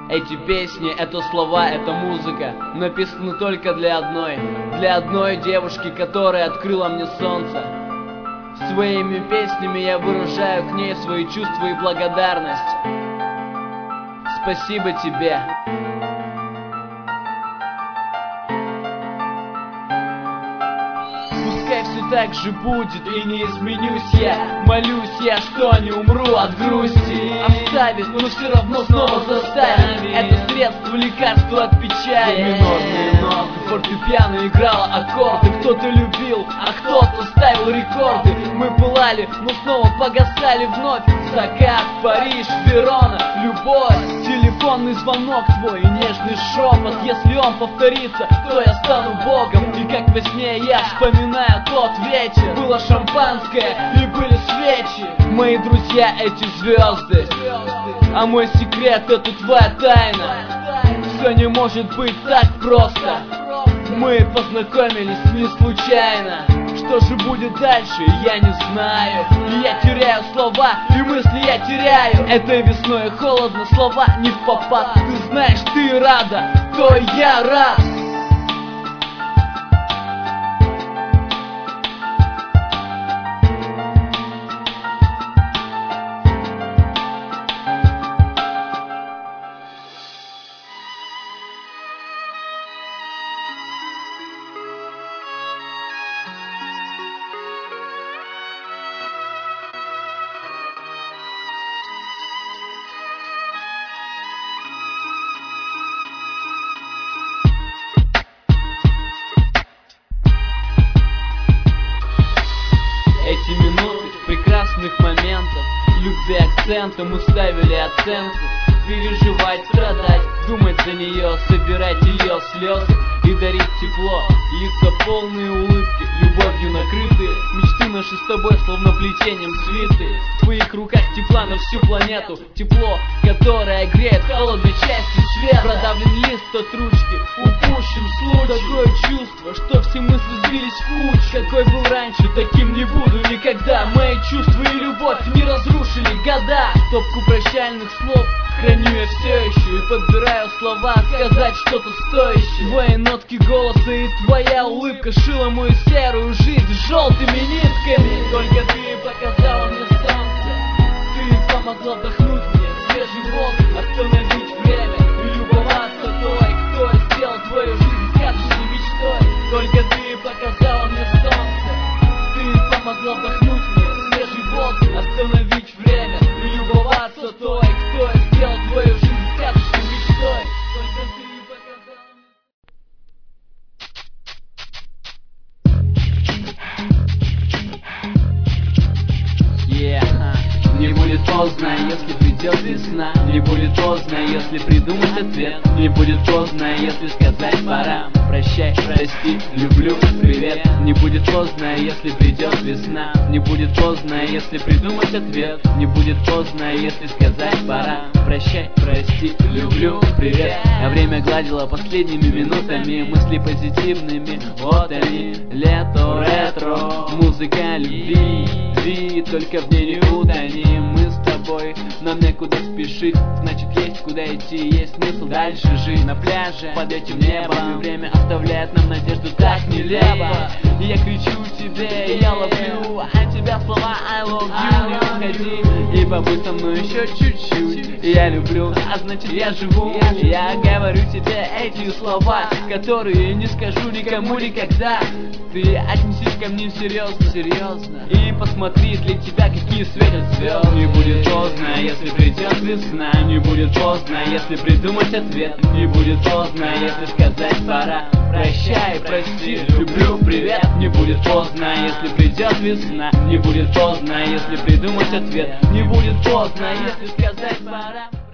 Эти песни, это слова, это музыка написаны только для одной девушки, которая открыла мне солнце. Своими песнями я выражаю к ней свои чувства и благодарность. Спасибо тебе. Пускай все так же будет и не изменюсь я. Молюсь я, что не умру от грусти. Оставит, но все равно снова заставит. Это средство, лекарство от печали. Минорные ноты, фортепиано играло аккорды. Кто-то любил, а кто-то ставил рекорды. Мы пылали, но снова погасали вновь. Закат, Париж, Верона, любовь. Телефонный звонок твой и нежный шепот. Если он повторится, то я стану Богом. И как во сне я вспоминаю тот вечер. Было шампанское и были свечи. Мои друзья эти звезды, а мой секрет это твоя тайна. Все не может быть так просто. Мы познакомились не случайно. Что же будет дальше, я не знаю. И я теряю слова, и мысли я теряю. Этой весной холодно, слова не впопад. Ты знаешь, ты рада, то я рад. Эти минуты прекрасных моментов, любви акцентом мы ставили оценку. Переживать, страдать, думать за нее, собирать ее слезы и дарить тепло. Лица полные улыбки, любовью накрытые. Мечты наши с тобой словно плетением свиты. В твоих руках тепла на всю планету. Тепло, которое греет в холодной части света. Продавлен лист от ручки, упущен случай. Такое чувство, что все мысли сбились в кучу. Какой был раньше, таким не буду никогда. Мои чувства и любовь не разрушили года. Стопку прощальных слов храню я все еще и подбираю слова, сказать что-то стоящее. Твои нотки голоса и твоя улыбка шила мою серую жизнь желтыми нитками. Только ты показала мне солнце, ты помогла вдохнуть мне свежий воздух, остановить время и любоваться той, кто сделал твою жизнь сказочной мечтой. Только ты показала мне солнце, ты помогла вдохнуть мне свежий воздух, остановить время и любоваться той, кто сделал твою жизнь сказочной мечтой. Только ты показала мне. Не будет поздно, если придет весна. Не будет поздно, если придумать ответ. Не будет поздно, если сказать пора. Прощай, прости, люблю, привет. Не будет поздно, если придет весна. Не будет поздно, если придумать ответ. Не будет поздно, если сказать пора. Прощай, прости, люблю, привет. А время гладило последними минутами. Мысли позитивными, вот они. Лето, ретро, музыка любви. Только в ней не утонем. Мы с тобой, нам некуда спешить. Значит есть куда идти, есть смысл дальше жить. На пляже, под этим небом. И время оставляет нам надежду так нелепо. И я кричу тебе, я ловлю от тебя слова I love you. Не уходи и побудь со мной еще чуть-чуть. Я люблю, а значит я живу. Я говорю тебе эти слова, которые не скажу никому никогда. Ты отнесись ко мне серьезно и посмотри для тебя, какие светят звезды. Не будет поздно, если придет весна. Не будет поздно, если придумать ответ. Не будет поздно, если сказать пора. Прощай, прости, люблю, привет. Не будет поздно, если придет весна. Не будет поздно, если придумать ответ. Не будет поздно, если сказать пора.